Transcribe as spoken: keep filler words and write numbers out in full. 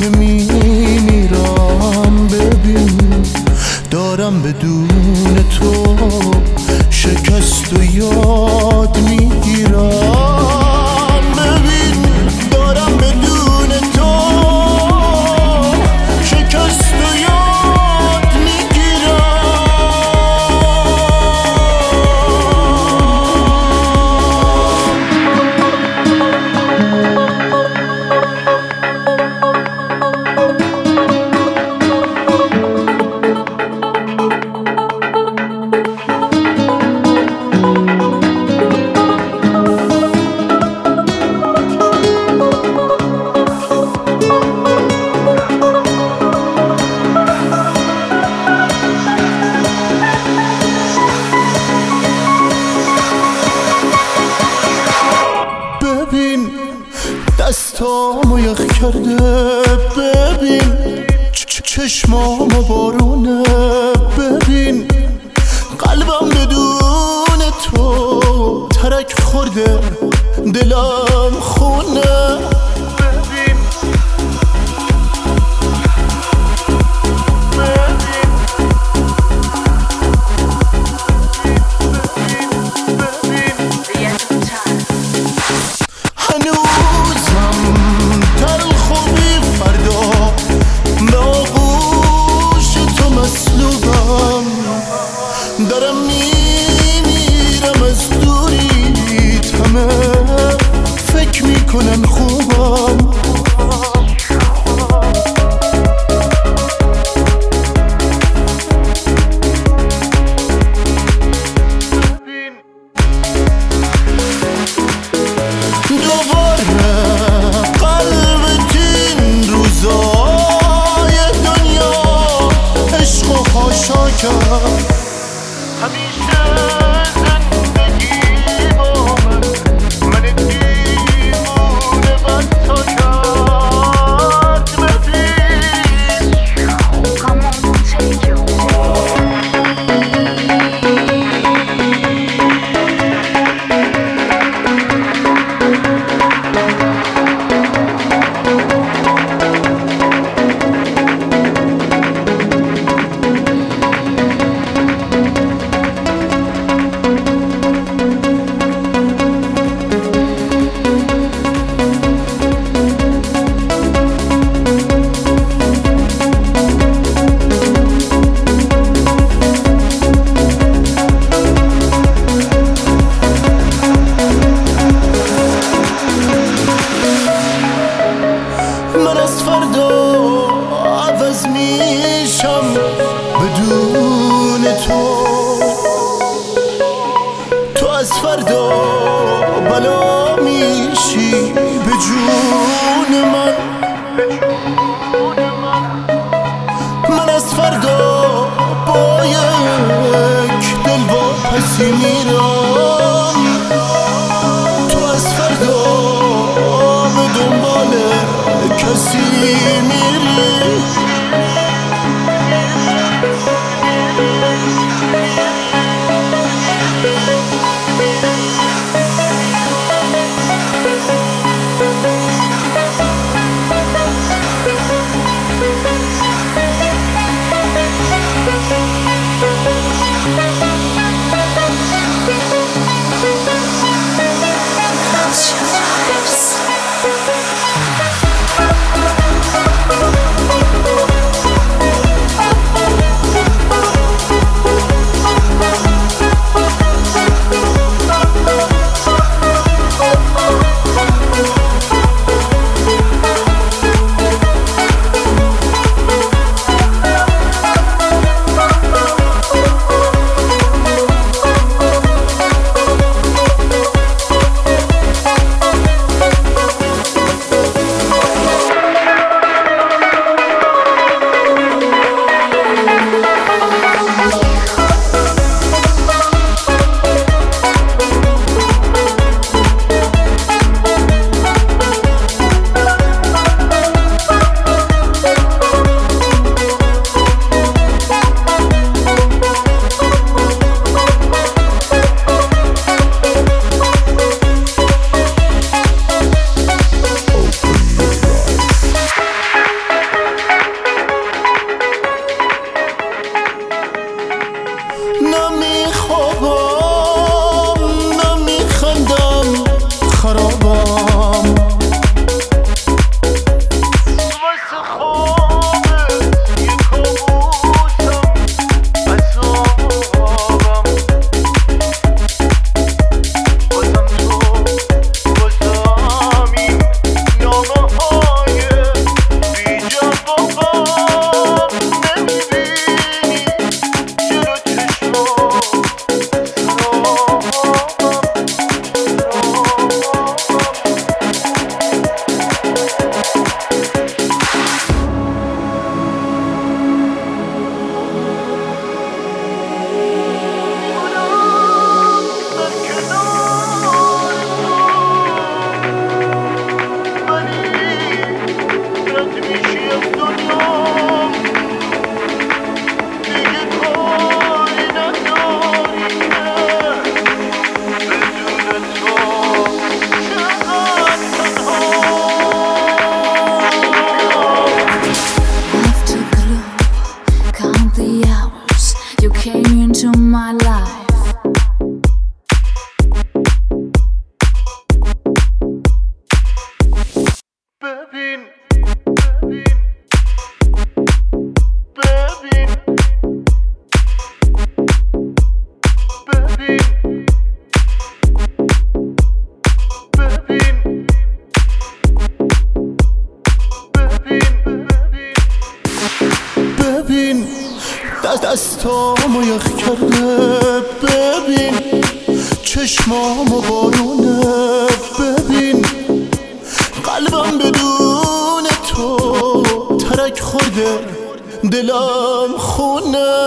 که میمیرم. ببین دارم بدون تو شکست و یاد میگیرم. ببین دارم بدون تو شکست و یاد میگیرم. ببین دستامو یخ کرده، ببین چشمامو بارونه، ببین قلبم بدون تو ترک خورده، دلم خونه. ببین هنوزم تلخ و بی فردا به آغوش تو مسلوبم. دارم میمیرم از دوریت، همه فکر میکنن خوبم. همیشه زندگی با من من دیوونه بد تا کرد. ببین من از فردا عوض میشم بدون تو، تو از فردا بلا میشی به جون من. من از فردا با یک دل واپسی میرم، تو از فردا به دنبال کسی میری. We'll be right back. دستامو یخ کرده، ببین چشمامو بارونه، ببین قلبم بدون تو ترک خورده، دلم خونه.